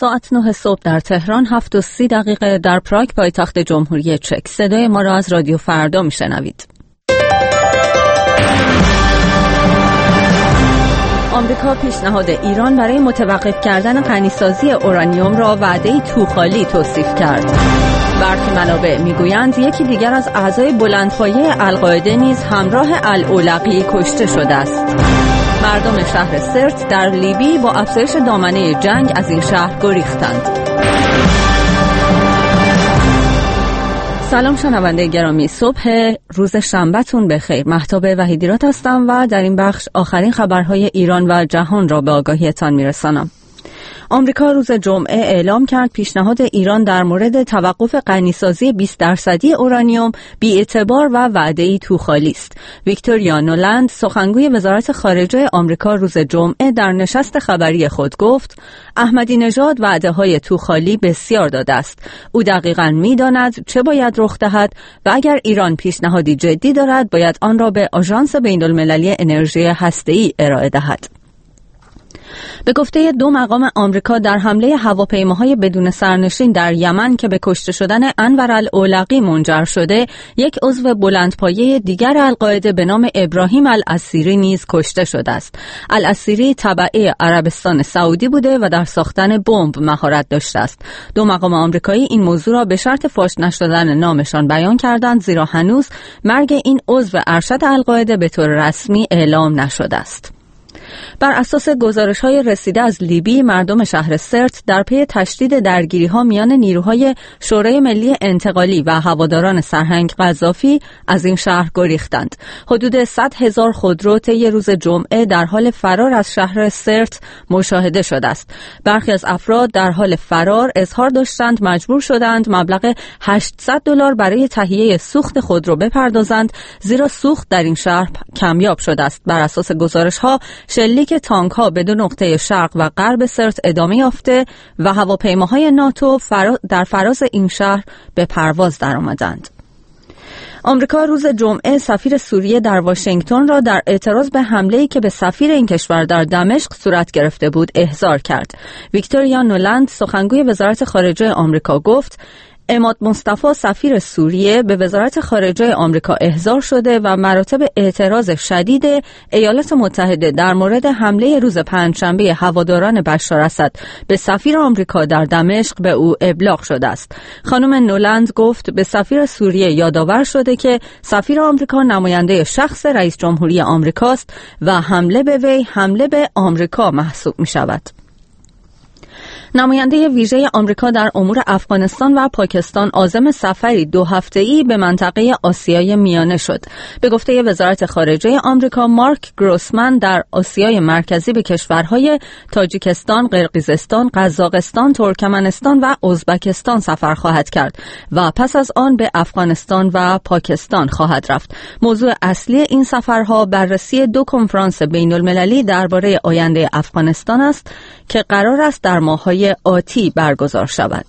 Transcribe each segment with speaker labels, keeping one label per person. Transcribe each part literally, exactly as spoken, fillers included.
Speaker 1: ساعت نه صبح در تهران، هفت و سی دقیقه در پراگ پایتخت جمهوری چک. صدای ما را از رادیو فردا میشنوید. آمریکا پیشنهاد ایران برای متوقف کردن غنیسازی اورانیوم را وعده‌ای توخالی توصیف کرد. برخی منابع میگویند یکی دیگر از اعضای بلندپایه القاعده نیز همراه الاولقی کشته شده است. مردم شهر سرت در لیبی با افزایش دامنه جنگ از این شهر گریختند. سلام شنونده گرامی، صبح روز شنبه‌تون بخیر. مهتاب وحیدیرات هستم و در این بخش آخرین خبرهای ایران و جهان را به آگاهیتان میرسانم. آمریکا روز جمعه اعلام کرد پیشنهاد ایران در مورد توقف غنیسازی بیست درصدی اورانیوم بی‌اعتبار و وعده‌ای توخالی است. ویکتوریا نولند، سخنگوی وزارت خارجه آمریکا، روز جمعه در نشست خبری خود گفت احمدی نژاد وعده‌های توخالی بسیار داده است. او دقیقاً می‌داند چه باید رخ دهد و اگر ایران پیشنهادی جدی دارد باید آن را به آژانس بین‌المللی انرژی هسته‌ای ارائه دهد. به گفته دو مقام آمریکا، در حمله هواپیماهای بدون سرنشین در یمن که به کشته شدن انور الاولقی منجر شده، یک عضو بلندپایه دیگر القاعده به نام ابراهیم الاسیری نیز کشته شده است. الاسیری تبعه عربستان سعودی بوده و در ساختن بمب مهارت داشته است. دو مقام آمریکایی این موضوع را به شرط فاش نشدن نامشان بیان کردند، زیرا هنوز مرگ این عضو ارشد القاعده به طور رسمی اعلام نشده است. بر اساس گزارش‌های رسیده از لیبی، مردم شهر سرت در پی تشدید درگیری‌ها میان نیروهای شورای ملی انتقالی و هواداران سرهنگ قذافی از این شهر گریختند. حدود صد هزار خودرو طی روز جمعه در حال فرار از شهر سرت مشاهده شده است. برخی از افراد در حال فرار اظهار داشتند مجبور شدند مبلغ هشتصد دلار برای تهیه سوخت خودرو بپردازند، زیرا سوخت در این شهر کمیاب شده است. بر اساس گزارش‌ها، شلیک تانک ها به دو نقطه شرق و غرب سرت ادامه یافته و هواپیماهای ناتو در فراز این شهر به پرواز درآمدند. آمریکا روز جمعه سفیر سوریه در واشنگتن را در اعتراض به حمله‌ای که به سفیر این کشور در دمشق صورت گرفته بود احضار کرد. ویکتوریا نولند، سخنگوی وزارت خارجه آمریکا، گفت عماد مصطفی، سفیر سوریه، به وزارت خارجه آمریکا احضار شده و مراتب اعتراض شدید ایالات متحده در مورد حمله روز پنجشنبه هواداران بشار اسد به سفیر آمریکا در دمشق به او ابلاغ شده است. خانم نولند گفت به سفیر سوریه یادآور شده که سفیر آمریکا نماینده شخص رئیس جمهوری آمریکاست و حمله به وی حمله به آمریکا محسوب می شود. نماینده ویژه آمریکا در امور افغانستان و پاکستان عازم سفری دو هفته‌ای به منطقه آسیای میانه شد. به گفته وزارت خارجه آمریکا، مارک گروسمن در آسیای مرکزی به کشورهای تاجیکستان، قرقیزستان، قزاقستان، ترکمنستان و ازبکستان سفر خواهد کرد و پس از آن به افغانستان و پاکستان خواهد رفت. موضوع اصلی این سفرها بررسی دو کنفرانس بین‌المللی درباره آینده افغانستان است که قرار است در ماه‌های آتی برگزار شود.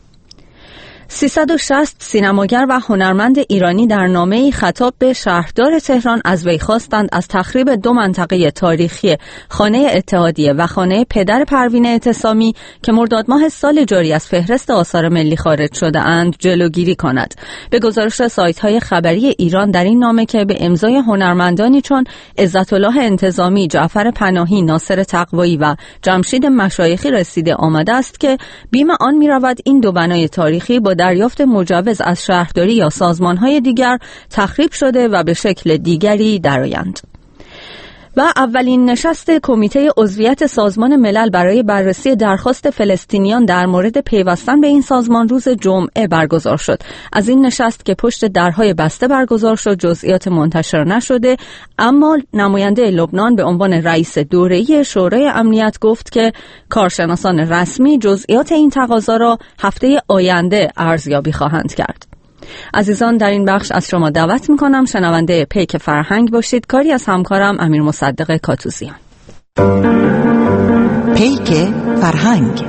Speaker 1: سیصد و شصت سینماگر و هنرمند ایرانی در نامه‌ای خطاب به شهردار تهران از وی خواستند از تخریب دو منطقه تاریخی خانه اتحادیه و خانه پدر پروین اعتصامی که مرداد ماه سال جاری از فهرست آثار ملی خارج شده اند جلوگیری کند. به گزارش سایت‌های خبری ایران، در این نامه که به امضای هنرمندانی چون عزت الله انتظامی، جعفر پناهی، ناصر تقوایی و جمشید مشایخی رسیده آمده است که بیم آن می‌رود این دو بنای تاریخی با دریافت مجوز از شهرداری یا سازمان‌های دیگر تخریب شده و به شکل دیگری درآیند. و اولین نشست کمیته عضویت سازمان ملل برای بررسی درخواست فلسطینیان در مورد پیوستن به این سازمان روز جمعه برگزار شد. از این نشست که پشت درهای بسته برگزار شد جزئیات منتشر نشده، اما نماینده لبنان به عنوان رئیس دوره‌ای شورای امنیت گفت که کارشناسان رسمی جزئیات این تقاضا را هفته آینده ارزیابی خواهند کرد. عزیزان، در این بخش از شما دعوت می‌کنم شنونده پیک فرهنگ باشید، کاری از همکارم امیر مصدق کاتوزیان.
Speaker 2: پیک فرهنگ،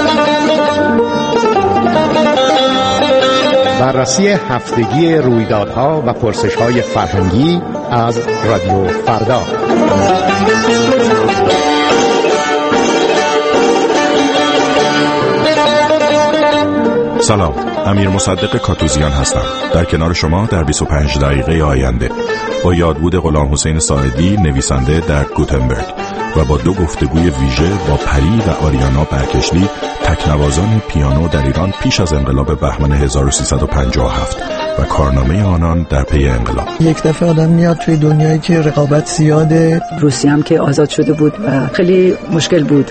Speaker 3: بررسی هفتگی رویدادها و پرسش‌های فرهنگی از رادیو فردا.
Speaker 4: سلام، امیر مصدق کاتوزیان هستم. در کنار شما در بیست و پنج دقیقه آینده با یادبود غلام حسین ساعدی، نویسنده در گوتنبرگ، و با دو گفتگوی ویژه با پری و آریانا برکشلی، تکنوازان پیانو در ایران پیش از انقلاب بهمن هزار و سیصد و پنجاه و هفت و کارنامه آنان در پی انقلاب.
Speaker 5: یک دفعه آدم میاد توی دنیایی که رقابت زیاده.
Speaker 6: روسیه هم که آزاد شده بود و خیلی مشکل بود.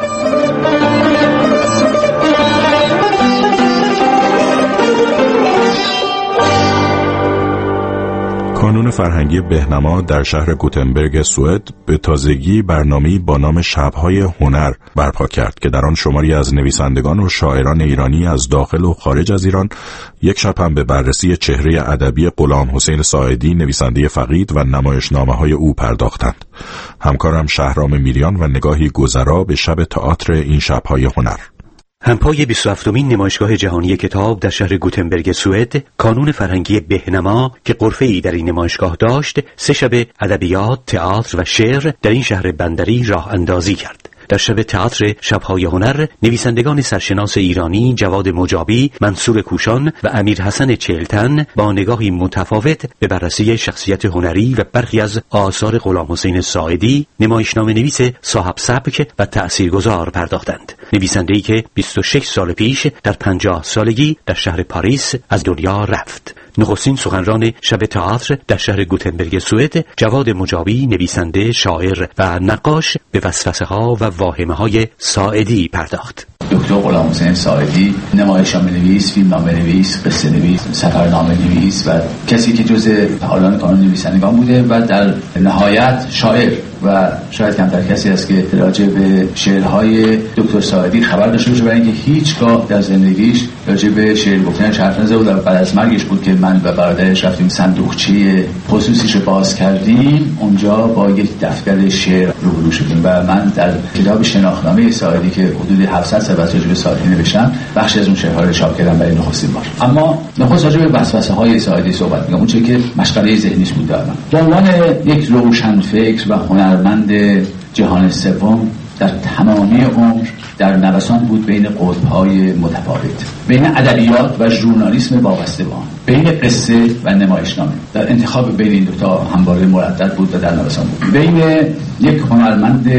Speaker 4: کانون فرهنگی بهنما در شهر گوتنبرگ سوئد به تازگی برنامه‌ای با نام شب‌های هنر برپا کرد که در آن شماری از نویسندگان و شاعران ایرانی از داخل و خارج از ایران یک شب هم به بررسی چهره ادبی غلام حسین ساعدی، نویسنده فقید، و نمایشنامه‌های او پرداختند. همکارم شهرام میریان و نگاهی گذرا به شب تئاتر این شب‌های هنر.
Speaker 7: همپای بیست و هفتمین نمایشگاه جهانی کتاب در شهر گوتنبرگ سوئد، کانون فرهنگی بهنما که غرفه‌ای در این نمایشگاه داشت، سه شب ادبیات، تئاتر و شعر در این شهر بندری راه اندازی کرد. در شب تئاتر شب‌های هنر، نویسندگان سرشناس ایرانی جواد مجابی، منصور کوشان و امیر حسن چهلتن با نگاهی متفاوت به بررسی شخصیت هنری و برخی از آثار غلام حسین ساعدی، نمایشنامه نویس صاحب سبک و تأثیرگذار پرداختند. نویسنده‌ای که بیست و شش سال پیش در پنجاه سالگی در شهر پاریس از دنیا رفت. نخستین سخنران شب تئاتر در شهر گوتنبرگ سوئد، جواد مجابی، نویسنده، شاعر و نقاش، به وسوسه‌ها و واهمه‌های ساعدی پرداخت.
Speaker 8: دکتر غلام حسین ساعدی نمایشنامه نویس، فیلمنامه نویس، قصه نویس، سفرنامه نویس و کسی که جزء فعالان کانون نویسندگان بوده و در نهایت شاعر، و شاید کمتر کسی است که راجع به شعرهای دکتر ساعدی خبر داشته باشه، برای اینکه هیچگاه در زندگیش راجع به شعر گفتنش حرف نزده بود. و بعد از مرگش بود که من و برادرش رفتیم صندوقچه خصوصیش رو باز کردیم، اونجا با یک دفتر شعر روبرو شدیم و من در کتاب شناختنامه ساعدی که حدود هفتصد صفحه راجع به ساعدی نوشتم، بخشی از اون شعرها رو چاپ کردم برای نخستین بار. اما نخست راجع به وسوسه‌های ساعدی صحبت می‌کنم، اون چیزی که مشغله ذهنیش بود. در من به عنوان یک روشنفکر و هنرمند جهان سوم در تمامی عمر در نوسان بود بین قطب‌های متفاوت، بین ادبیات و ژورنالیسم وابسته به آن، بین قصه و نمایشنامه. در انتخاب بین این دو تا همواره مردد بود و در نوسان بود، بین یک هنرمند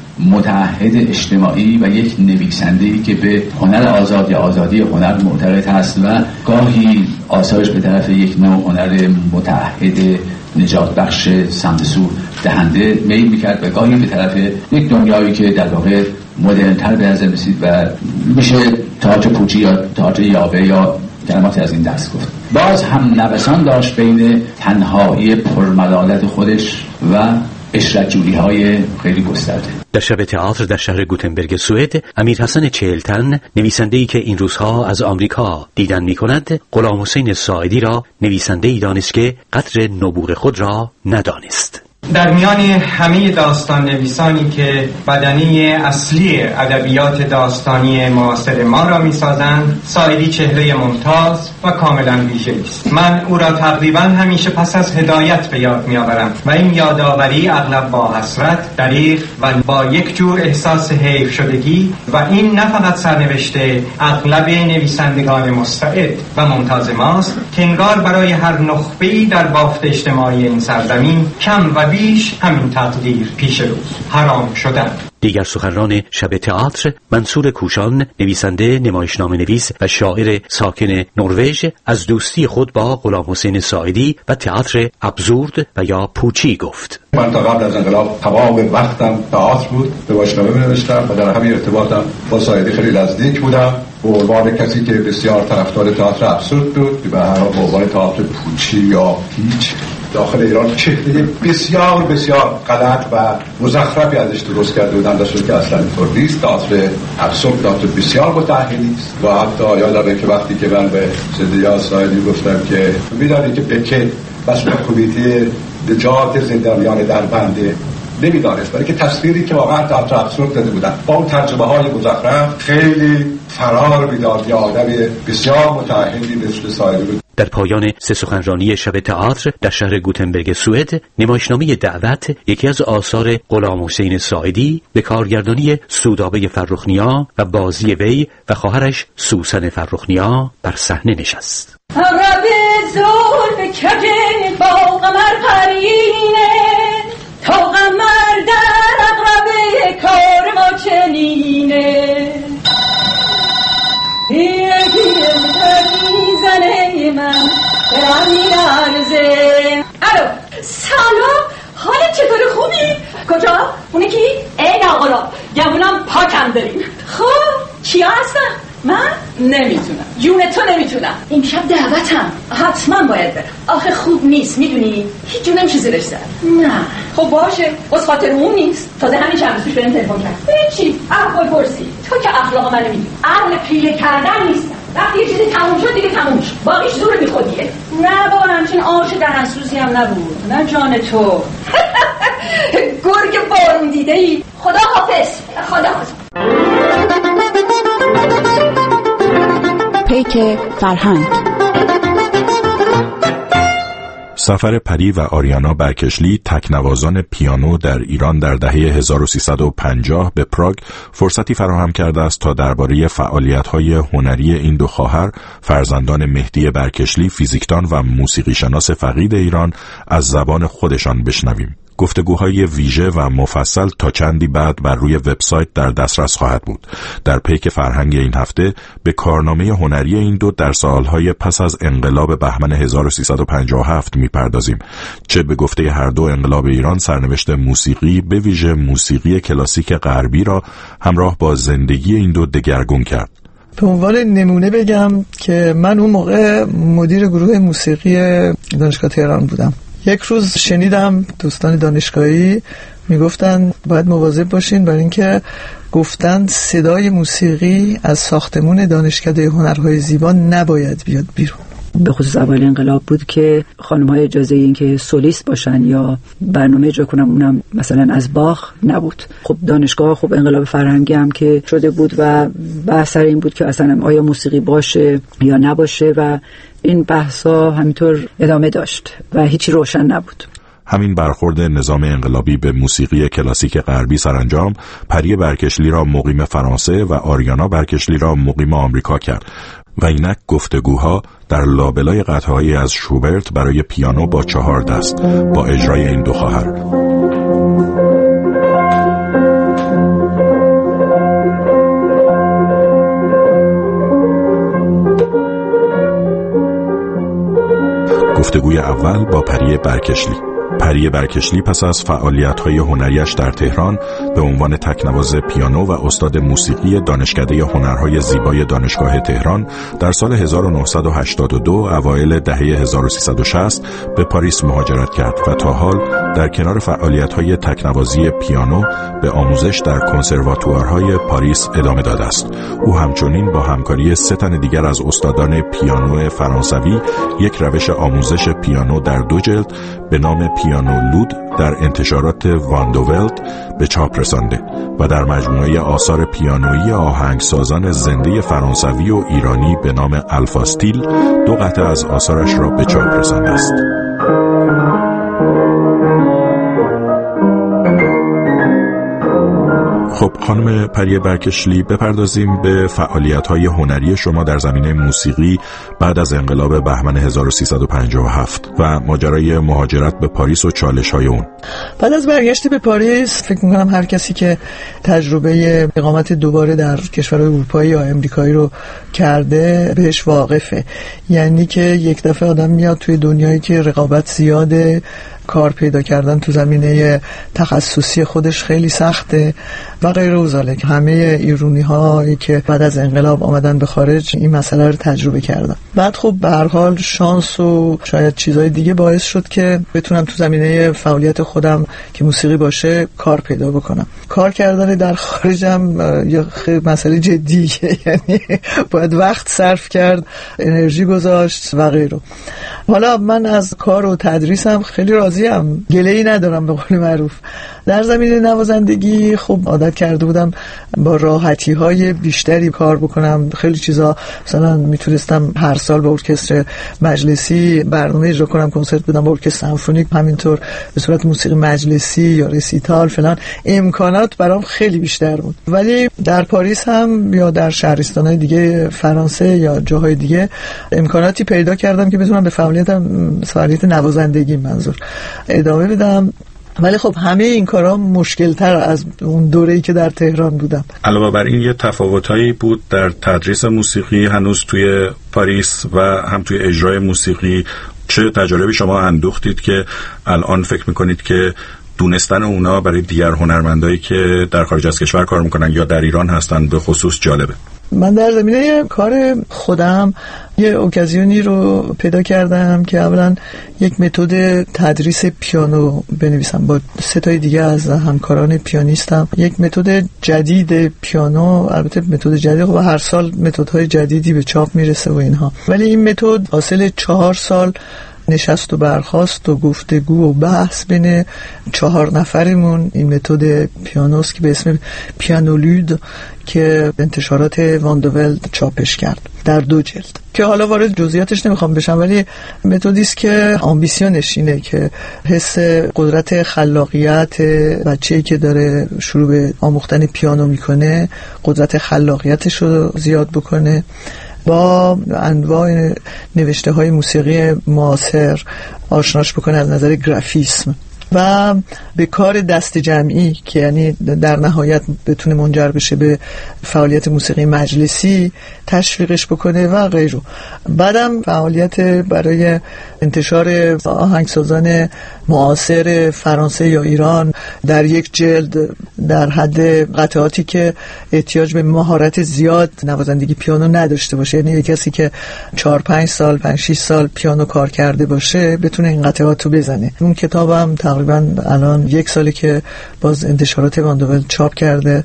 Speaker 8: متعهد اجتماعی و یک نویسنده‌ای که به هنر آزاد یا آزادی هنر معتقد است و گاهی آثارش به طرف یک نوع هنر متعهد نجات بخش سمت سو دهنده میل میکرد و گاهی به طرف یک دنیایی که در واقع مدرن‌تر به نظر می‌رسید و میشه تئاتر پوچی یا تئاتر یاوه یا کلماتی از این دست گفت. باز هم نوسان داشت بین تنهایی پرملالت خودش و اشرت‌جویی‌های خیلی گسترده.
Speaker 7: در شب تئاتر در شهر گوتنبرگ سوئد، امیر حسن چهلتن، نویسنده‌ای که این روزها از آمریکا دیدن می‌کند، غلام حسین ساعدی را نویسنده‌ای دانست که قدر نبوغ خود را ندانست.
Speaker 9: در میان همه داستان نویسانی که بدنه اصلی ادبیات داستانی معاصر ما را می‌سازند، ساعدی چهره ممتاز و کاملا ویژه‌ای است. من او را تقریبا همیشه پس از هدایت به یاد می‌آورم و این یادآوری اغلب با حسرت، دریغ و با یک جور احساس حیف شدگی، و این نه فقط سرنوشته اغلب نویسندگان مستعد و ممتاز ماست که انگار برای هر نخبه‌ای در بافت اجتماعی این سرزمین کم و بیش همین تقدیر پیش روز حرام شدن.
Speaker 7: دیگر سخنران شب تئاتر، منصور کوشان، نویسنده، نمایشنامه نویس و شاعر ساکن نروژ، از دوستی خود با غلام حسین ساعدی و تئاتر ابزورد و یا پوچی گفت.
Speaker 10: من تا قبل از انقلاب تمام وقتم تئاتر بود، نمایشنامه می‌نوشتم و در همین ارتباطم با ساعدی خیلی نزدیک بودم. به عنوان کسی که بسیار طرفدار تئاتر ابسورد بود و هر به عنوان تئاتر پوچی یا هیچ داخل ایران چهره بسیار بسیار غلط و مزخرفی ازش درست کرده بودن، در صورتی که اصلا اینطور نیست. تئاتر ابسورد تئاتر بسیار متأهلی است و حتی یادمه که وقتی که من به صدیقه ساعدی گفتم که می‌دانی که بکن مسئول کمیته نجات زندانیان در بنده، نمیدانست، برای که تصویری که واقعا تئاتر ابسورد داده بودن با اون ترجمه های مزخرف خیلی فرار میداد یا آدم بسیار متأهلی مثل ساعدی بود.
Speaker 7: در پایان سه سخنرانی شب تئاتر در شهر گوتنبرگ سوئد، نمایشنامه دعوت، یکی از آثار غلام حسین ساعدی، به کارگردانی سودابه فرخنیا و بازی وی و خواهرش سوسن فرخنیا بر صحنه نشست.
Speaker 11: عقرب زلف کج با قمر قرینه، تا قمر در عقرب کار ما چنینه. یکی زنه من برم میرزه. الو سلام، حالت چطور؟ خوبی؟ کجا؟ اونه کی؟ این آقا گمونم پاکم داریم. خب کیا هستن؟ من نمیتونم، جون تو نمیتونم. این شب دعوتم، حتما باید برم. آخه خوب نیست میدونی، هیچ جون نمیشه زیرش زد. نه خب باشه، بس خاطر اون نیست. تازه همین چند روزش بهم تلفن کرد. هیچی، احوال پرسی. تو که اخلاق منو میدونی، اهل پیله کردن نیستم. وقتی یه چیزی تموم شد دیگه تموم شد، باقیش زور بی خودیه. نه بابا همچین آش دهنسوزی هم نبود. نه جان تو. گرگ بارون دیده ای. خدا حافظ. خدا حافظ.
Speaker 2: پیک فرهنگ.
Speaker 4: سفر پری و آریانا برکشلی، تکنوازان پیانو در ایران در دهه هزار و سیصد و پنجاه به پراگ فرصتی فراهم کرده است تا درباره فعالیت‌های هنری این دو خواهر، فرزندان مهدی برکشلی، فیزیکدان و موسیقیشناس فقید ایران، از زبان خودشان بشنویم. گفتگوهای ویژه و مفصل تا چندی بعد بر روی وبسایت در دسترس خواهد بود. در پیک فرهنگ این هفته به کارنامه هنری این دو در سالهای پس از انقلاب بهمن هزار و سیصد و پنجاه و هفت میپردازیم. چه به گفته هر دو انقلاب ایران سرنوشت موسیقی، به ویژه موسیقی کلاسیک غربی، را همراه با زندگی این دو دگرگون کرد.
Speaker 5: به عنوان نمونه بگم که من اون موقع مدیر گروه موسیقی دانشگاه تهران بودم. یک روز شنیدم دوستان دانشگاهی میگفتن باید مواظب باشین برای اینکه گفتن صدای موسیقی از ساختمون دانشکده هنرهای زیبا نباید بیاد بیرون.
Speaker 6: به خصوص اول انقلاب بود که خانم‌ها اجازه این که سولیست باشن یا برنامه اجرا کنن اونم مثلا از باخ نبود. خب دانشگاه خب انقلاب فرهنگی هم که شده بود و بحث سر این بود که اصلا آیا موسیقی باشه یا نباشه و این بحثا همینطور ادامه داشت و هیچی روشن نبود.
Speaker 4: همین برخورد نظام انقلابی به موسیقی کلاسیک غربی سرانجام پری برکشلی را مقیم فرانسه و آریانا برکشلی را مقیم آمریکا کرد و اینک گفتگوها در لابلای قطعه‌ای از شوبرت برای پیانو با چهار دست با اجرای این دو خواهر. گفتگوی اول با پری برکشلی. پری برکشلی پس از فعالیت‌های هنریش در تهران به عنوان تکنواز پیانو و استاد موسیقی دانشکده هنرهای زیبای دانشگاه تهران در سال هزار و نهصد و هشتاد و دو اوایل دهه هزار و سیصد و شصت به پاریس مهاجرت کرد و تا حال در کنار فعالیت‌های تکنوازی پیانو به آموزش در کنسرواتوارهای پاریس ادامه داده است. او همچنین با همکاری سه تن دیگر از استادان پیانو فرانسوی یک روش آموزش پیانو در دو جلد به نام پیانو لود در انتشارات واندوولت به چاپ رسانده و در مجموعه آثار پیانویی آهنگسازان زنده فرانسوی و ایرانی به نام الفاستیل دو قطعه از آثارش را به چاپ رسانده است. خب خانم پری برکشلی، بپردازیم به فعالیت‌های هنری شما در زمینه موسیقی بعد از انقلاب بهمن هزار و سیصد و پنجاه و هفت و ماجرای مهاجرت به پاریس و چالش‌های اون.
Speaker 5: بعد از برگشت به پاریس فکر می‌کنم هر کسی که تجربه اقامت دوباره در کشورهای اروپایی یا امریکایی رو کرده بهش واقفه. یعنی که یک دفعه آدم میاد توی دنیایی که رقابت زیاده، کار پیدا کردن تو زمینه تخصصی خودش خیلی سخته و غیر و ذالک. همه ایرانی هایی که بعد از انقلاب آمدن به خارج این مسئله رو تجربه کردن. بعد خب به هر حال شانس و شاید چیزهای دیگه باعث شد که بتونم تو زمینه فعالیت خودم که موسیقی باشه کار پیدا بکنم. کار کردن در خارجم یه مسئله جدیه، یعنی باید وقت صرف کرد، انرژی گذاشت و غیره. حالا من از کار و تدریسم خیلی راضیم، گله‌ای ندارم به قول معروف، در زمینه نوازندگی خب عادت کرده بودم با راحتی های بیشتری کار بکنم. خیلی چیزا مثلا میتونستم هر سال با ارکستر مجلسی برنامه اجرا کنم، کنسرت بدم با ارکستر سمفونیک، همینطور به صورت موسیقی مجلسی یا رسیتال فلان. امکانات برام خیلی بیشتر بود. ولی در پاریس هم یا در شهرستان‌های دیگه فرانسه یا جاهای دیگه امکاناتی پیدا کردم که بتونم به فعالیتم فعالیت نوازندگی منظور ادامه بدم. ولی خب همه این کارا مشکل تر از اون دوره‌ای که در تهران بودم.
Speaker 4: علاوه بر این یه تفاوتایی بود در تدریس موسیقی هنوز توی پاریس و هم توی اجرای موسیقی. چه تجاربی شما اندوختید که الان فکر میکنید که دونستن اونا برای دیگر هنرمندایی که در خارج از کشور کار میکنن یا در ایران هستن به خصوص جالبه؟
Speaker 5: من در زمینه کار خودم یه اوکازیونی رو پیدا کردم که اولا یک متد تدریس پیانو بنویسم با سه تا دیگه از همکاران پیانیستم. یک متد جدید پیانو، البته متد جدید و هر سال متدهای جدیدی به چاپ میرسه و اینها، ولی این متد حاصل چهار سال نشست و برخاست و گفتگو و بحث بین چهار نفرمون این متد پیانوست که به اسم پیانولود که انتشارات واندوولد چاپش کرد در دو جلد، که حالا وارد جزئیاتش نمیخوام بشم، ولی متدی است که آمبیسیونش اینه که حس قدرت خلاقیت بچه‌ای که داره شروع به آموختن پیانو میکنه قدرت خلاقیتش رو زیاد بکنه، با انواع نوشته های موسیقی معاصر آشناش بکنه از نظر گرافیسم و به کار دست جمعی که یعنی در نهایت بتونه منجر بشه به فعالیت موسیقی مجلسی تشویقش بکنه و غیره. بعدم فعالیت برای انتشار آهنگسازان معاصر فرانسه یا ایران در یک جلد در حد قطعاتی که احتیاج به مهارت زیاد نوازندگی پیانو نداشته باشه، یعنی یک کسی که چهار پنج سال پنج شش سال پیانو کار کرده باشه بتونه این قطعات رو بزنه. اون کتابم تقریبا الان یک سالی که باز انتشارات واندوولد چاپ کرده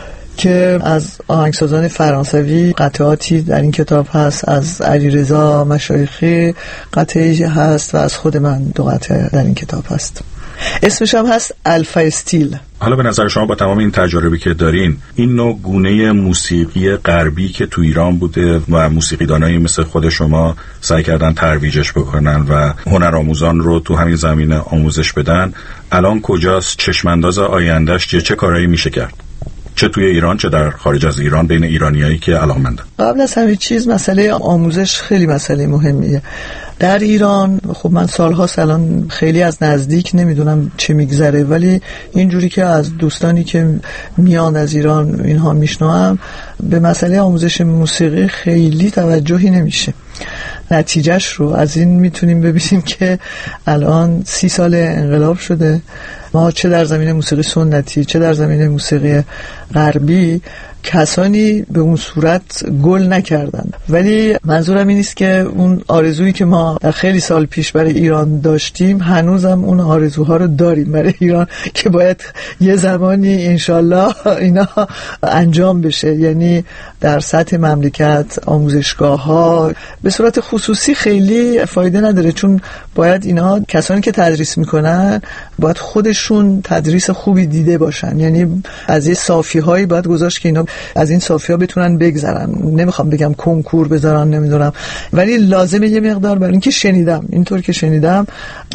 Speaker 5: که از آهنگسازان فرانسوی قطعاتی در این کتاب هست، از علیرضا مشایخی قطعی هست و از خود من دو قطعه در این کتاب هست. اسمش هم هست الفا استیل.
Speaker 4: حالا به نظر شما با تمام این تجاربی که دارین، این نوع گونه موسیقی غربی که تو ایران بوده و موسیقیدانایی مثل خود شما سعی کردن ترویجش بکنن و هنرآموزان رو تو همین زمینه آموزش بدن، الان کجاست؟ چشمانداز آیندهش چه چه کارایی میشه کرد؟ چه توی ایران چه در خارج از ایران بین ایرانیایی که علاقه‌مندن؟
Speaker 5: قبل از همه چیز مسئله آموزش خیلی مسئله مهمیه. در ایران خب من سالهاست الان خیلی از نزدیک نمیدونم چه میگذره، ولی اینجوری که از دوستانی که میان از ایران اینها میشنوام به مسئله آموزش موسیقی خیلی توجهی نمیشه. نتیجهش رو از این میتونیم ببینیم که الان سی سال انقلاب شده، ما چه در زمینه موسیقی سنتی چه در زمینه موسیقی غربی کسانی به اون صورت گل نکردن. ولی منظورم این است که اون آرزویی که ما در خیلی سال پیش برای ایران داشتیم هنوزم اون آرزوها رو داریم برای ایران که باید یه زمانی انشالله اینا انجام بشه. یعنی در سطح مملکت آموزشگاه ها به صورت خصوصی خیلی فایده نداره، چون باید اینا کسانی که تدریس میکنن باید خودشون تدریس خوبی دیده باشن، یعنی از یه صافی هایی باید گذاشت که اینا از این صافی ها بتونن بگذرن. نمیخوام بگم کنکور بذارن نمیدونم، ولی لازمه یه مقدار برای اینکه شنیدم اینطور که شنیدم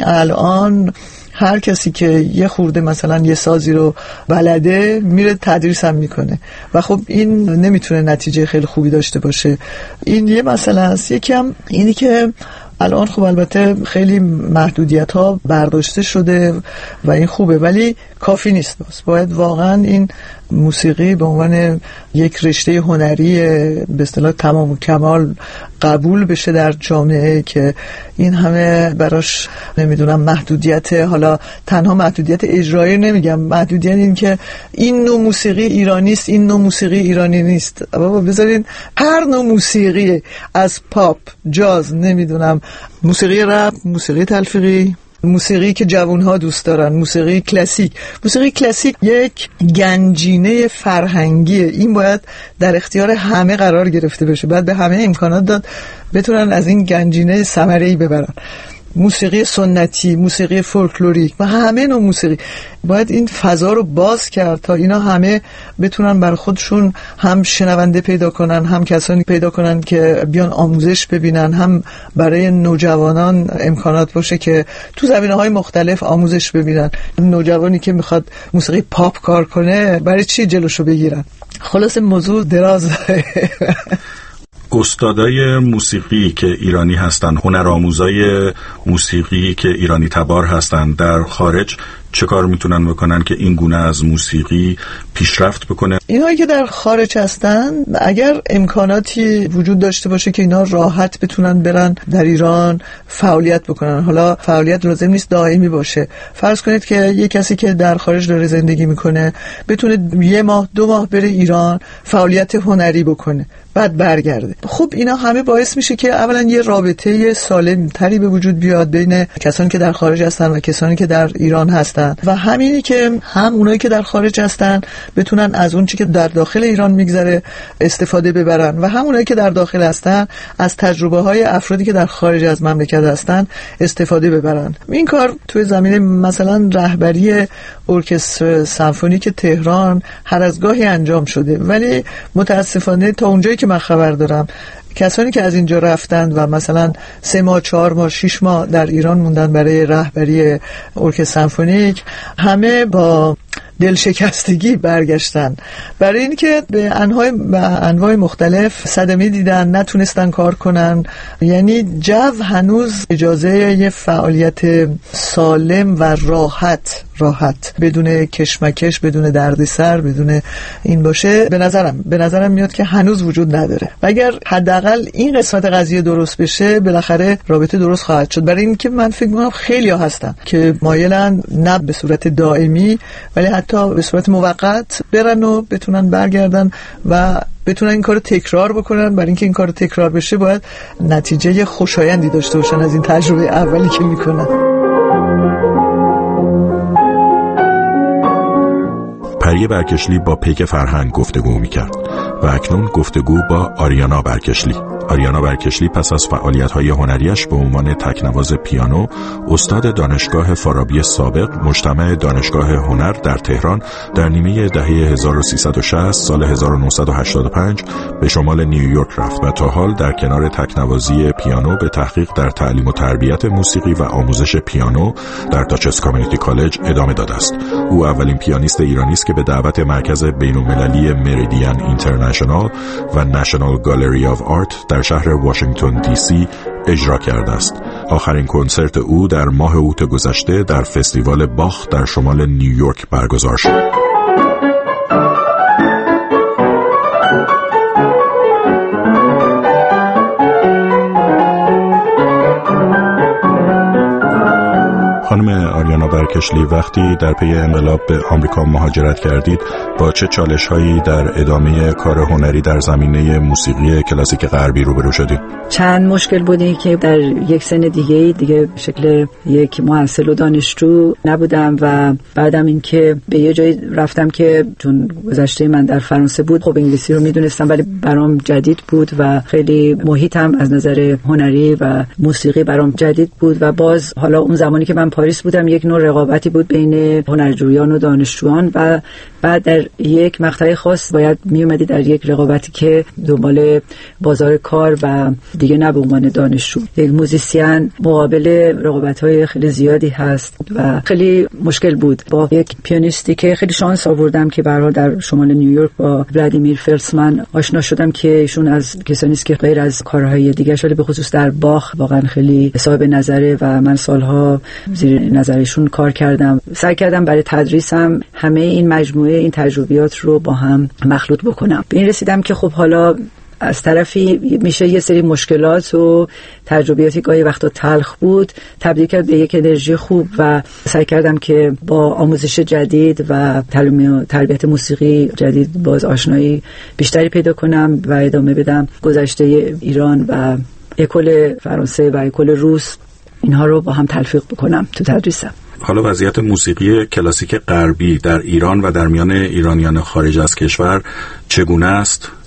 Speaker 5: الان هر کسی که یه خورده مثلا یه سازی رو بلده میره تدریس هم میکنه و خب این نمیتونه نتیجه خیلی خوبی داشته باشه. این یه مسئله است. یکی هم اینی که الان خب البته خیلی محدودیت ها برداشته شده و این خوبه، ولی کافی نیست. باز باید واقعا این موسیقی به عنوان یک رشته هنری به اصطلاح تمام و کمال قبول بشه در جامعه که این همه براش نمیدونم محدودیت، حالا تنها محدودیت اجرایی نمیگم، محدودیت این که این نوع موسیقی ایرانی است این نوع موسیقی ایرانی نیست. بابا بذارین هر نوع موسیقی از پاپ، جاز، نمیدونم موسیقی رپ، موسیقی تلفیقی، موسیقی که جوانها دوست دارن، موسیقی کلاسیک. موسیقی کلاسیک یک گنجینه فرهنگیه، این باید در اختیار همه قرار گرفته بشه، باید به همه امکانات داد بتونن از این گنجینه ثمره‌ای ببرن. موسیقی سنتی، موسیقی فولکلوریک و همه نوع موسیقی. باید این فضا رو باز کرد تا اینا همه بتونن بر خودشون هم شنونده پیدا کنن، هم کسانی پیدا کنن که بیان آموزش ببینن، هم برای نوجوانان امکانات باشه که تو زمینه‌های مختلف آموزش ببینن. نوجوانی که میخواد موسیقی پاپ کار کنه برای چی جلوشو بگیرن؟ خلاص موضوع دراز.
Speaker 4: استادای موسیقی که ایرانی هستن، هنرآموزای موسیقی که ایرانی تبار هستن در خارج چه کار میتونن بکنن که این گونه از موسیقی پیشرفت بکنه؟
Speaker 5: اینایی که در خارج هستن اگر امکاناتی وجود داشته باشه که اینا راحت بتونن برن در ایران فعالیت بکنن، حالا فعالیت لازم نیست دائمی باشه. فرض کنید که یه کسی که در خارج داره زندگی میکنه بتونه یه ماه دو ماه بره ایران فعالیت هنری بکنه، بعد برگرده. خب اینا همه باعث میشه که اولا یه رابطه سالم تری به وجود بیاد بین کسانی که در خارج هستن و کسانی که در ایران هستن، و همینی که هم اونایی که در خارج هستن بتونن از اون چیزی که در داخل ایران میگذره استفاده ببرن، و هم اونایی که در داخل هستن از تجربه های افرادی که در خارج از مملکت هستن استفاده ببرن. این کار توی زمینه مثلا رهبری ارکستر سمفونیک تهران هر از گاهی انجام شده، ولی متاسفانه تا اونجایی که من خبر دارم کسانی که از اینجا رفتند و مثلا سه ماه چهار ماه شش ماه در ایران موندن برای رهبری ارکستر سمفونیک همه با دلشکستگی برگشتن، برای اینکه به انواع انواع مختلف صدمه دیدن، نتونستن کار کنن. یعنی جو هنوز اجازه یه فعالیت سالم و راحت راحت بدون کشمکش، بدون دردسر، بدون این باشه به نظرم به نظرم میاد که هنوز وجود نداره. و اگر حداقل این قسمت قضیه درست بشه بالاخره رابطه درست خواهد شد. برای اینکه من فکر می‌کنم خیلی‌ها هستن که مایلن نه به صورت دائمی ولی حتی به صورت موقت برن و بتونن برگردن و بتونن این کارو تکرار بکنن. برای اینکه این کارو تکرار بشه باید نتیجه خوشایندی داشته باشن از این تجربه اولی که میکنن.
Speaker 4: پریه برکشلی با پیک فرهنگ گفتگو میکرد و اکنون گفتگو با آریانا برکشلی. آریانا برکشلی پس از فعالیت‌های هنریش به عنوان تکنواز پیانو استاد دانشگاه فارابی سابق مجتمع دانشگاه هنر در تهران در نیمه دهه هزار و سیصد و شصت سال هزار و نهصد و هشتاد و پنج به شمال نیویورک رفت و تا حال در کنار تکنوازی پیانو به تحقیق در تعلیم و تربیت موسیقی و آموزش پیانو در تاچس کامیونیتی کالج ادامه داده است. او اولین پیانیست ایرانی است که به دعوت مرکز بین‌المللی مریدین اینترنشنال و نشنال گالری آف آرت در شهر واشنگتن دی سی اجرا کرده است. آخرین کنسرت او در ماه اوت گذشته در فستیوال باخ در شمال نیویورک برگزار شد. خانم آریانا برکشلی، وقتی در پی انقلاب به آمریکا مهاجرت کردید با چه چالش‌هایی در ادامه کار هنری در زمینه موسیقی کلاسیک غربی روبرو شدید؟
Speaker 6: چند مشکل بودی که در یک سن دیگه دیگه شکل یک محصل و دانشجو نبودم و بعدم اینکه به یه جایی رفتم که چون گذشته من در فرانسه بود، خب انگلیسی رو میدونستم ولی برام جدید بود و خیلی محیطم از نظر هنری و موسیقی برام جدید بود و باز حالا اون زمانی که من پاریس بودم یک نوع رقابتی بود بین هنرجویان و دانشجویان و بعد در یک مقطع خاص باید می اومدی در یک رقابتی که دنبال بازار کار و دیگه نه به عنوان دانشجو. یک موزیسین مقابل رقابت‌های خیلی زیادی هست و خیلی مشکل بود. با یک پیانیستی که خیلی شانس آوردم که به هر حال در شمال نیویورک با ولادیمیر فلسمن آشنا شدم که ایشون از کسانی است که غیر از کارهای دیگه شده به خصوص در باخ واقعا خیلی صاحب نظره و من سالها زیر نظرشون کار کردم. سعی کردم برای تدریسم همه این مجموعه این تجربیات رو با هم مخلوط بکنم. به این رسیدم که خب حالا از طرفی میشه یه سری مشکلات و تجربیاتی گاهی وقتا تلخ بود تبدیل کرد به یک انرژی خوب و سعی کردم که با آموزش جدید و تعلیم و تربیت موسیقی جدید باز آشنایی بیشتری پیدا کنم و ادامه بدم گذشته ایران و اکل فرانسه و اکل روس، اینها رو با هم تلفیق بکنم تو تدریسم.
Speaker 4: حالا وضعیت موسیقی کلاسیک غربی در ایران و در میان ایرانیان خارج از کشور چگونه است؟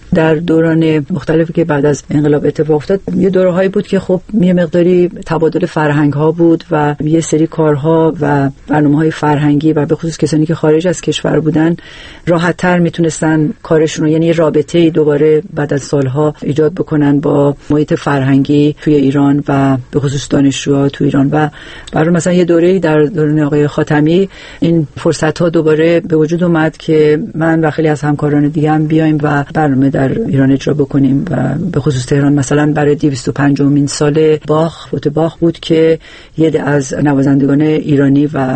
Speaker 6: در دوران مختلفی که بعد از انقلاب اتفاق افتاد یه دورهایی بود که خب یه مقداری تبادل فرهنگ ها بود و یه سری کارها و برنامه‌های فرهنگی و به خصوص کسانی که خارج از کشور بودن راحت‌تر میتونستن کارشون رو، یعنی رابطه‌ای دوباره بعد از سالها ایجاد بکنن با محیط فرهنگی توی ایران و به خصوص دانشجوها تو ایران. و برای مثلا یه دوره‌ای در دوران آقای خاتمی این فرصت‌ها دوباره به وجود اومد که من و خیلی از همکاران دیگه هم بیایم و برنامه در ایران اجرا بکنیم و به خصوص تهران مثلا برای دویست و پنجمین سال باخ فوت باخ بود که یه عده از نوازندگان ایرانی و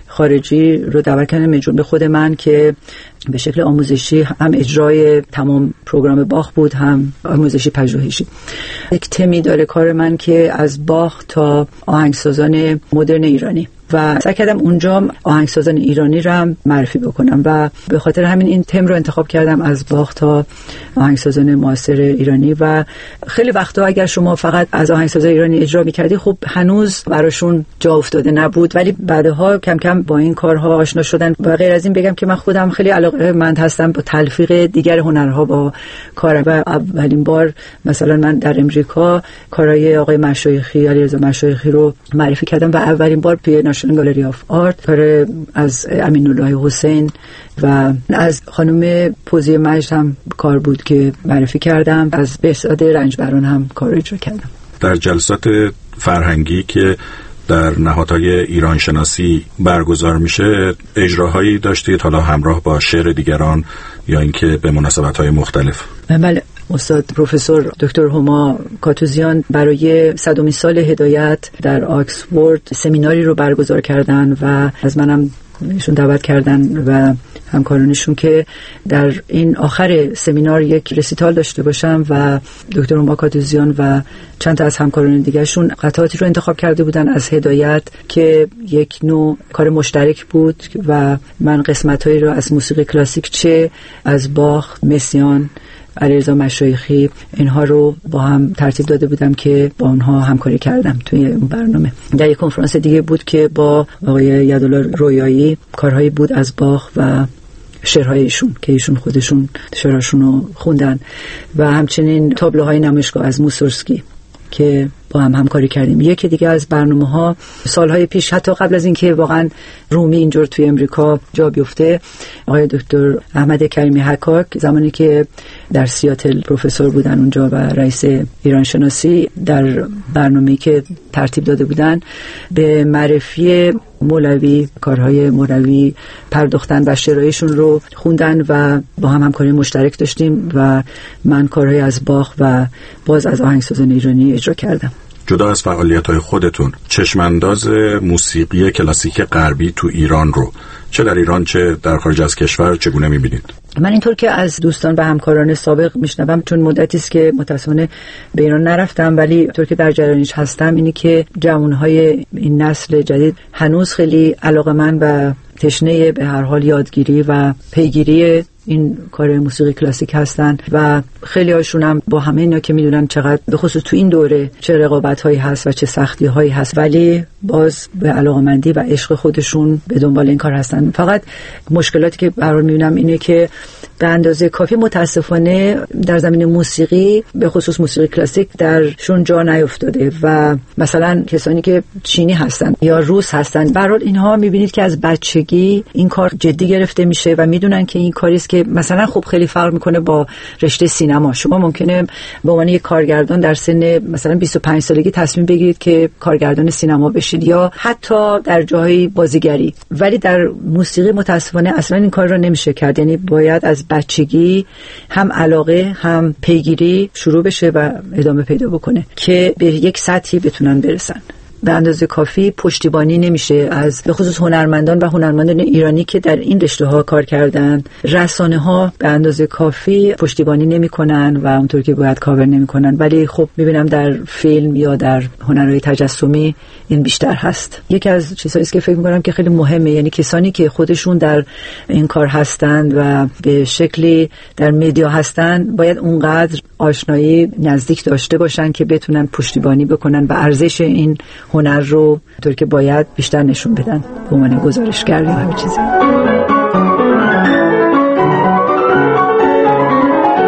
Speaker 6: خارجی رو دعوت کردم، جمله خود من، که به شکل آموزشی هم اجرای تمام پروگرام باخ بود هم آموزشی پژوهشی. یک تمی داره کار من که از باخ تا آهنگسازان مدرن ایرانی و سعی کردم اونجا آهنگسازان ایرانی رو هم معرفی بکنم و به خاطر همین این تم رو انتخاب کردم از باخ تا آهنگسازان معاصر ایرانی. و خیلی وقتا اگر شما فقط از آهنگسازان ایرانی اجرا می‌کردی خب هنوز براشون جا افتاده نبود، ولی بعدها کم کم با این کارها آشنا شدن. و غیر از این بگم که من خودم خیلی علاقه‌مند هستم با تلفیق دیگر هنرها با کارم و اولین بار مثلا من در امریکا کارهای آقای مشایخی، علیرضا مشایخی رو معرفی کردم و اولین بار توی نشنال گالری آف آرت کار از امین‌الله حسین و از خانم پوزی مجد هم کار بود که معرفی کردم، از بهزاد رنجبران هم کار اجرا کردم.
Speaker 4: در جلسات فرهنگی که در نهادهای ایران شناسی برگزار میشه اجراهایی داشتید حالا همراه با شعر دیگران یا اینکه به مناسبت‌های مختلف؟
Speaker 6: بله، استاد پروفسور دکتر هما کاتوزیان برای صدمین سال هدایت در آکسفورد سمیناری رو برگزار کردن و از منم ایشون دعوت کردن و همکارانشون که در این آخر سمینار یک رسیتال داشته باشم و دکتر هما کاتوزیان و چند تا از همکاران دیگه‌شون قطعاتی رو انتخاب کرده بودن از هدایت که یک نوع کار مشترک بود و من قسمت‌هایی رو از موسیقی کلاسیک چه از باخ، مسیان، علیرضا مشایخی اینها رو با هم ترتیب داده بودم که با اونها همکاری کردم توی اون برنامه. در یک کنفرانس دیگه بود که با آقای یدالله رویایی کارهایی بود از باخ و شعرهای ایشون که ایشون خودشون شعرهاشون رو خوندن و همچنین تابلوهای نمایشگاه از موسورسکی که با هم همکاری کردیم. یکی دیگه از برنامه‌ها سالهای پیش حتی قبل از اینکه واقعا رومی اینجور توی امریکا جا بیفته، آقای دکتر احمد کریمی حکاک زمانی که در سیاتل پروفسور بودن اونجا و رئیس ایران شناسی در برنامه‌ای که ترتیب داده بودن به معرفی مولوی، کارهای مولوی پرداختن و شعرهایشون رو خوندن و با هم همکاری مشترک داشتیم و من کارهای از باخ و باز از آهنگسازان ایرانی اجرا کردم.
Speaker 4: جدا از فعالیت‌های خودتون چشمانداز موسیقی کلاسیک غربی تو ایران رو چه در ایران چه در خارج از کشور چگونه می‌بینید؟
Speaker 6: من اینطور که از دوستان و همکاران سابق میشنوم، چون مدتی است که متأسفانه به ایران نرفتم ولی اینطور که در جریانش هستم اینی که جوانهای این نسل جدید هنوز خیلی علاقه‌مند و تشنه به هر حال یادگیری و پیگیری این کار موسیقی کلاسیک هستن و خیلی هاشون هم با همه اینا که میدونن چقدر به خصوص تو این دوره چه رقابت هایی هست و چه سختی هایی هست، ولی باز به علاقمندی و عشق خودشون به دنبال این کار هستن. فقط مشکلاتی که برام میبینم اینه که به اندازه کافی متاسفانه در زمین موسیقی به خصوص موسیقی کلاسیک درشون جا نیفتاده و مثلا کسانی که چینی هستن یا روس هستن، به هر حال اینها میبینید که از بچگی این کار جدی گرفته میشه و میدونن که این کاری است که مثلا خب خیلی فرق میکنه با رشته سینما. شما ممکنه به عنوان یک کارگردان در سن مثلا بیست و پنج سالگی تصمیم بگیرید که کارگردان سینما بشید یا حتی در جاهای بازیگری، ولی در موسیقی متاسفانه اصلا این کار رو نمیشه کرد. یعنی باید از بچگی هم علاقه هم پیگیری شروع بشه و ادامه پیدا بکنه که به یک سطحی بتونن برسن. به اندازه کافی پشتیبانی نمیشه از به خصوص هنرمندان و هنرمندان ایرانی که در این رشته ها کار کردن. رسانه ها به اندازه کافی پشتیبانی نمیکنن و اونطور که باید کاور نمیکنن، ولی خب میبینم در فیلم یا در هنرهای تجسمی این بیشتر هست. یکی از چیزهایی که فکر میکنم که خیلی مهمه، یعنی کسانی که خودشون در این کار هستن و به شکلی در مدیا هستن باید اونقدر آشنایی نزدیک داشته باشن که بتونن پشتیبانی بکنن و ارزش این هنر رو طور که باید بیشتر نشون بدن به عنوان گزارشگر یا هر چیزی.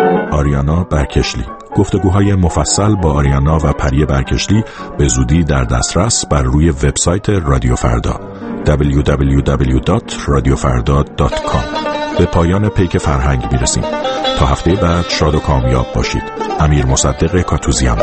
Speaker 4: آریانا برکشلی. گفتگوهای مفصل با آریانا و پری برکشلی به زودی در دسترس بر روی وبسایت رادیو فردا دبلیو دبلیو دبلیو دات رادیو فردا دات کام. به پایان پیک فرهنگ میرسیم. تا هفته بعد شاد و کامیاب باشید. امیر مصدق کاتوزیان.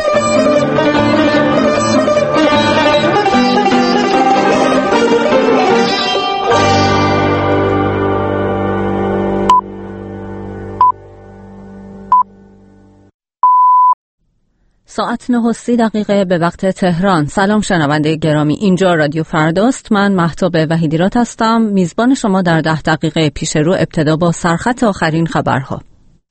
Speaker 1: ساعت نه و سی دقیقه به وقت تهران. سلام شنونده گرامی، اینجا رادیو فرداست. من مهتاب وحیدیرات هستم، میزبان شما در ده دقیقه پیش رو. ابتدا با سرخط آخرین خبرها.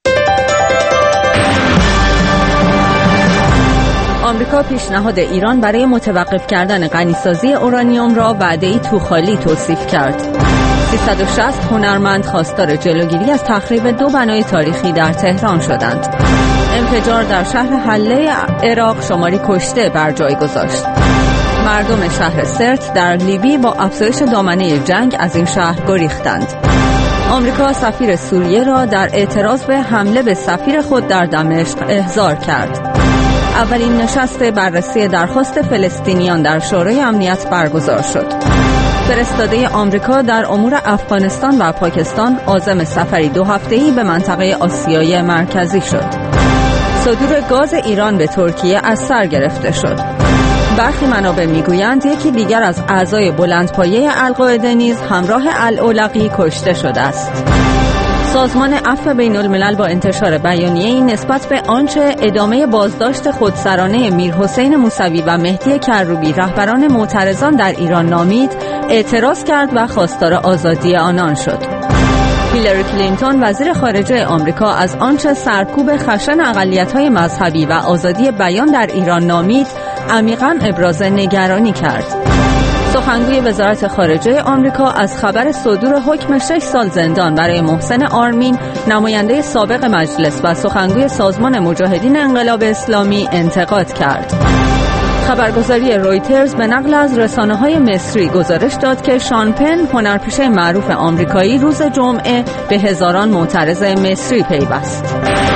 Speaker 1: آمریکا پیشنهاد ایران برای متوقف کردن غنیسازی اورانیوم را وعده‌ای توخالی توصیف کرد. سیصد و شصت هنرمند خواستار جلوگیری از تخریب دو بنای تاریخی در تهران شدند. انفجار در شهر حله عراق شماری کشته بر جای گذاشت. مردم شهر سرت در لیبی با افزایش دامنه جنگ از این شهر گریختند. آمریکا سفیر سوریه را در اعتراض به حمله به سفیر خود در دمشق احضار کرد. اولین نشست بررسی درخواست فلسطینیان در شورای امنیت برگزار شد. فرستاده آمریکا در امور افغانستان و پاکستان عازم سفری دو هفته‌ای به منطقه آسیای مرکزی شد. صدور گاز ایران به ترکیه از سر گرفته شد. برخی منابع میگویند یکی دیگر از اعضای بلندپایه القاعده نیز همراه الاولقی کشته شده است. سازمان عفو بین الملل با انتشار بیانیه‌ای نسبت به آنچه ادامه بازداشت خودسرانه میرحسین موسوی و مهدی کروبی رهبران معترضان در ایران نامید، اعتراض کرد و خواستار آزادی آنان شد. هیلاری کلینتون وزیر خارجه آمریکا از آنچه سرکوب خشن اقلیت‌های مذهبی و آزادی بیان در ایران نامید، عمیقاً ابراز نگرانی کرد. سخنگوی وزارت خارجه آمریکا از خبر صدور حکم شش سال زندان برای محسن آرمین، نماینده سابق مجلس و سخنگوی سازمان مجاهدین انقلاب اسلامی، انتقاد کرد. خبرگزاری رویترز به نقل از رسانه‌های مصری گزارش داد که شان پن، هنرپیشه معروف آمریکایی، روز جمعه به هزاران معترض مصری پیوست.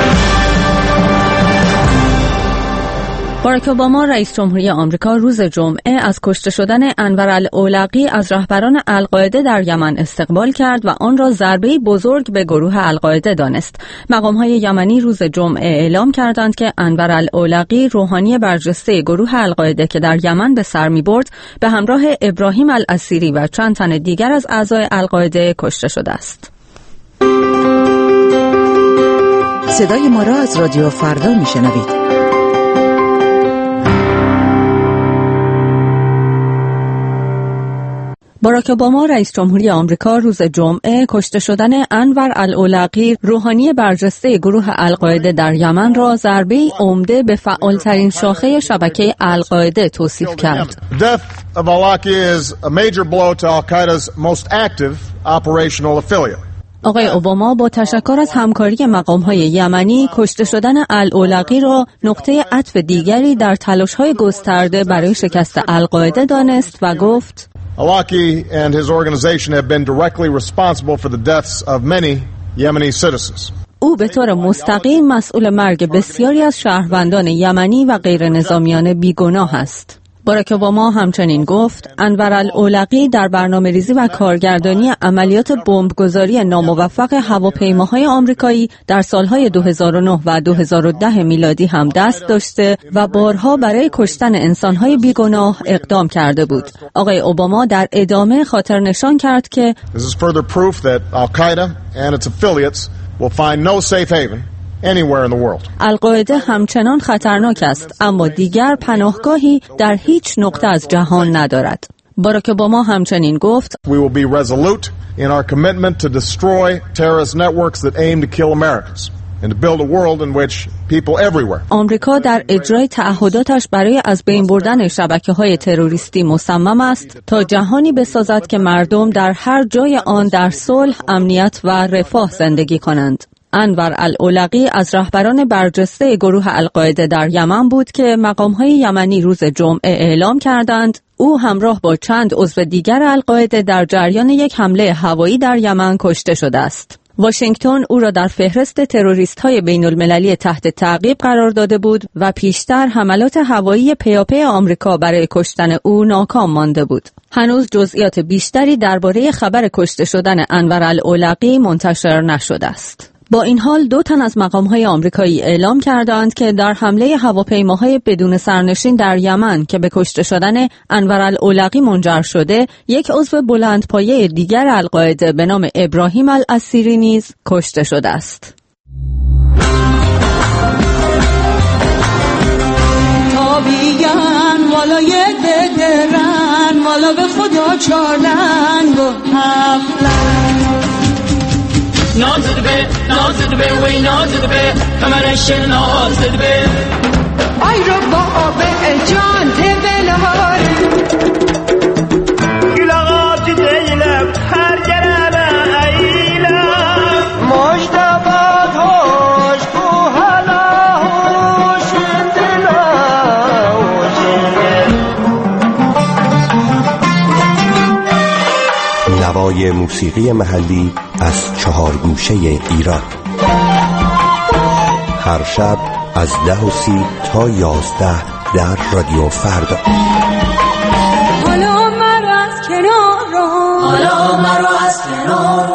Speaker 1: باراک اوباما رئیس جمهوری آمریکا روز جمعه از کشته شدن انور الاولقی از رهبران القاعده در یمن استقبال کرد و آن را ضربه‌ای بزرگ به گروه القاعده دانست. مقام‌های یمنی روز جمعه اعلام کردند که انور الاولقی، روحانی برجسته گروه القاعده که در یمن به سر می‌برد، به همراه ابراهیم الاسیری و چند تن دیگر از اعضای القاعده کشته شده است.
Speaker 2: صدای ما را از رادیو فردا می‌شنوید.
Speaker 1: باراک اوباما رئیس جمهوری آمریکا روز جمعه کشته شدن انور الاولقی، روحانی برجسته گروه القاعده در یمن را ضربه‌ای عمده به فعالترین شاخه شبکه القاعده توصیف کرد.
Speaker 12: The death of al-Awlaki is a major blow to al-Qaeda's most active operational affiliate.
Speaker 1: آقای اوباما با تشکر از همکاری مقام‌های یمنی، کشته شدن الاولقی را نقطه عطف دیگری در تلاش‌های گسترده برای شکست القاعده دانست و گفت:
Speaker 12: Awlaki and his organization have been directly responsible for the deaths of many Yemeni citizens.
Speaker 1: او به طور مستقیم مسئول مرگ بسیاری از شهروندان یمنی و غیر نظامیان بیگناه است. باراک اوباما همچنین گفت انور الاولقی در برنامه‌ریزی و کارگردانی عملیات بمبگذاری ناموفق هواپیماهای آمریکایی در سالهای دو هزار و نه و دو هزار و ده میلادی هم دست داشته و بارها برای کشتن انسانهای بیگناه اقدام کرده بود. آقای اوباما در ادامه خاطر نشان کرد که
Speaker 12: This is further proof that Al-Qaeda and its affiliates will find no safe haven anywhere in the world.
Speaker 1: القاعده همچنان خطرناک است، اما دیگر پناهگاهی در هیچ نقطه از جهان ندارد. باراک اوباما همچنین گفت:
Speaker 12: We will be resolute in our commitment to destroy terrorist networks that aim to kill Americans and to build a world in which people everywhere.
Speaker 1: آمریکا در اجرای تعهداتش برای از بین بردن شبکه‌های تروریستی مصمم است تا جهانی بسازد که مردم در هر جای آن در صلح، امنیت و رفاه زندگی کنند. انور الاولقی از رهبران برجسته گروه القاعده در یمن بود که مقام‌های یمنی روز جمعه اعلام کردند او همراه با چند عضو دیگر القاعده در جریان یک حمله هوایی در یمن کشته شده است. واشنگتن او را در فهرست تروریست‌های بین‌المللی تحت تعقیب قرار داده بود و پیشتر حملات هوایی پیاپی آمریکا برای کشتن او ناکام مانده بود. هنوز جزئیات بیشتری درباره خبر کشته شدن انورالعلقی منتشر نشده است. با این حال دو تن از مقام‌های آمریکایی اعلام کردند که در حمله هواپیماهای بدون سرنشین در یمن که به کشته شدن انورالعلقی منجر شده، یک عضو بلندپایه دیگر القاعده به نام ابراهیم الاسیری نیز کشته شده است.
Speaker 13: تابیان والای ددرن والا به خدا چارلنگ و هفلنگ نازد به نازد به وی نازد به کمرش نازد به آی رو با آب جان تبلهار گلاغات دیلم هر جرم ایلم مجدبات هوش کو حالا هوش دلا
Speaker 14: نوای موسیقی محلی از چهار گوشه ایران، هر شب از ده و سی تا یازده در رادیو فردا.
Speaker 13: حالا مرا از کنار حالا مرا از کنار.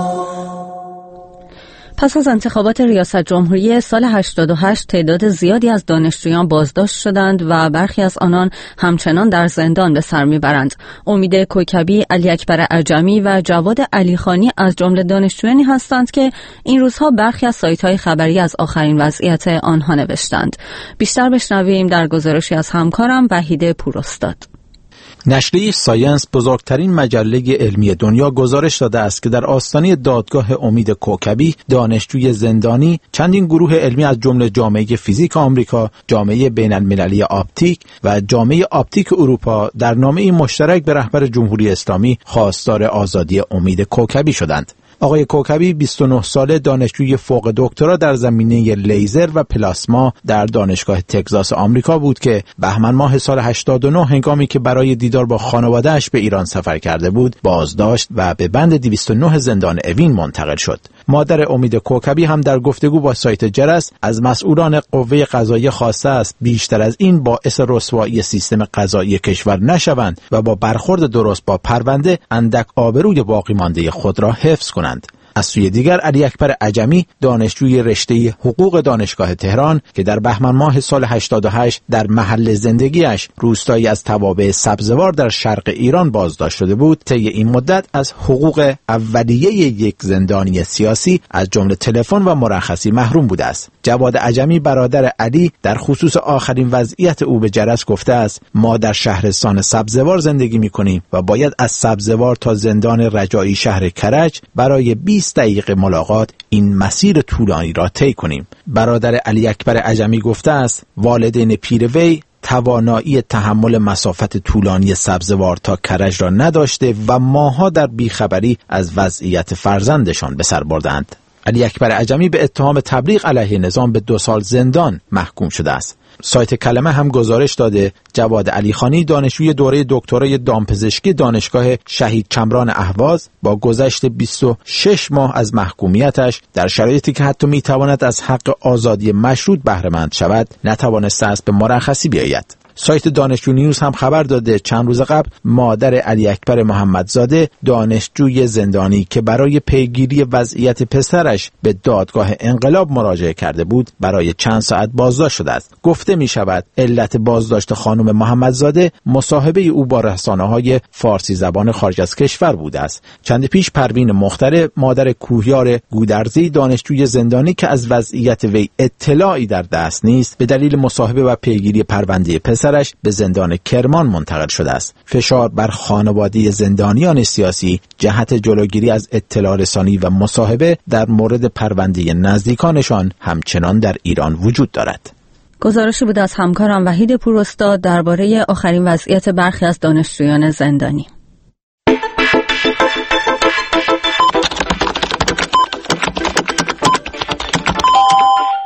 Speaker 1: پس از انتخابات ریاست جمهوری سال هشتاد و هشت تعداد زیادی از دانشجویان بازداشت شدند و برخی از آنان همچنان در زندان به سر میبرند. امید کوکبی، علی اکبر عجمی و جواد علیخانی از جمله دانشجویانی هستند که این روزها برخی از سایت‌های خبری از آخرین وضعیت آنها نوشتند. بیشتر بشنویم در گزارشی از همکارم وحید پوراستاد.
Speaker 15: نشریه ساینس، بزرگترین مجله علمی دنیا، گزارش داده است که در آستانه دادگاه امید کوکبی، دانشجوی زندانی، چندین گروه علمی از جمله جامعه فیزیک آمریکا، جامعه بین المللی آپتیک و جامعه آپتیک اروپا در نامه‌ای مشترک به رهبر جمهوری اسلامی خواستار آزادی امید کوکبی شدند. آقای کوکبی بیست و نه ساله دانشجوی فوق دکترا در زمینه لیزر و پلاسما در دانشگاه تگزاس آمریکا بود که بهمن ماه سال هشتاد و نه هنگامی که برای دیدار با خانواده‌اش به ایران سفر کرده بود بازداشت و به بند دویست و نه زندان اوین منتقل شد. مادر امید کوکبی هم در گفتگو با سایت جرس از مسئولان قوه قضاییه خواسته است بیشتر از این باعث رسوایی سیستم قضایی کشور نشوند و با برخورد درست با پرونده اندک آبروی باقی مانده خود را حفظ کنند. از سوی دیگر علی اکبر عجمی، دانشجوی رشته حقوق دانشگاه تهران که در بهمن ماه سال هشتاد و هشت در محل زندگیش روستایی از توابع سبزوار در شرق ایران بازداشت شده بود، طی این مدت از حقوق اولیه یک زندانی سیاسی از جمله تلفن و مرخصی محروم بوده است. جواد عجمی برادر علی در خصوص آخرین وضعیت او به جرس گفته است: ما در شهرستان سبزوار زندگی می‌کنیم و باید از سبزوار تا زندان رجایی شهر کرج برای بیست دقیقه ملاقات این مسیر طولانی را طی کنیم. برادر علی اکبر عجمی گفته است والدین پیر وی توانایی تحمل مسافت طولانی سبزوار تا کرج را نداشته و ماها در بیخبری از وضعیت فرزندشان به سر بردند. علی اکبر عجمی به اتهام تبلیغ علیه نظام به دو سال زندان محکوم شده است. سایت کلمه هم گزارش داده جواد علیخانی، دانشجوی دوره دکترای دامپزشکی دانشگاه شهید کمران اهواز، با گذشت بیست و شش ماه از محکومیتش در شرایطی که حتی میتواند از حق آزادی مشروط بهره مند شود نتوانسته است به مرخصی بیاید. سایت دانشجو نیوز هم خبر داده چند روز قبل مادر علی اکبر محمدزاده، دانشجوی زندانی که برای پیگیری وضعیت پسرش به دادگاه انقلاب مراجعه کرده بود، برای چند ساعت بازداشت شده است. گفته می شود علت بازداشت خانم محمدزاده مصاحبه او با رسانه‌های فارسی زبان خارج از کشور بوده است. چند پیش پروین مخترع، مادر کوهیار گودرزی، دانشجوی زندانی که از وضعیت وی اطلاعی در دست نیست، به دلیل مصاحبه و پیگیری پرونده پسرش به زندان کرمان منتقل شده است. فشار بر خانواده زندانیان سیاسی جهت جلوگیری از اطلاع رسانی و مصاحبه در مورد پرونده نزدیکانشان همچنان در ایران وجود دارد.
Speaker 1: گزارشی بود از همکارم وحید پوراستاد درباره آخرین وضعیت برخی از دانشجویان زندانی.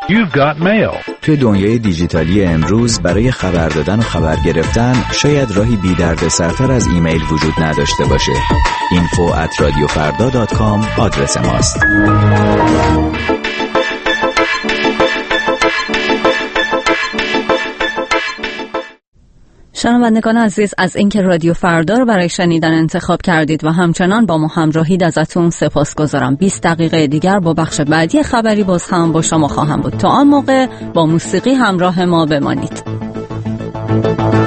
Speaker 16: You've got mail.
Speaker 17: توی دنیای دیجیتالی امروز برای خبر دادن و خبر گرفتن شاید راهی بی دردسرتر از ایمیل وجود نداشته باشه. اینفو ات رادیو فردا دات کام آدرس ماست.
Speaker 1: شنوندگان عزیز، از اینکه رادیو فردا رو برای شنیدن انتخاب کردید و همچنان با ما همراهید ازتون سپاسگزارم. بیست دقیقه دیگر با بخش بعدی خبری باز هم با شما خواهم بود. تا آن موقع با موسیقی همراه ما بمانید.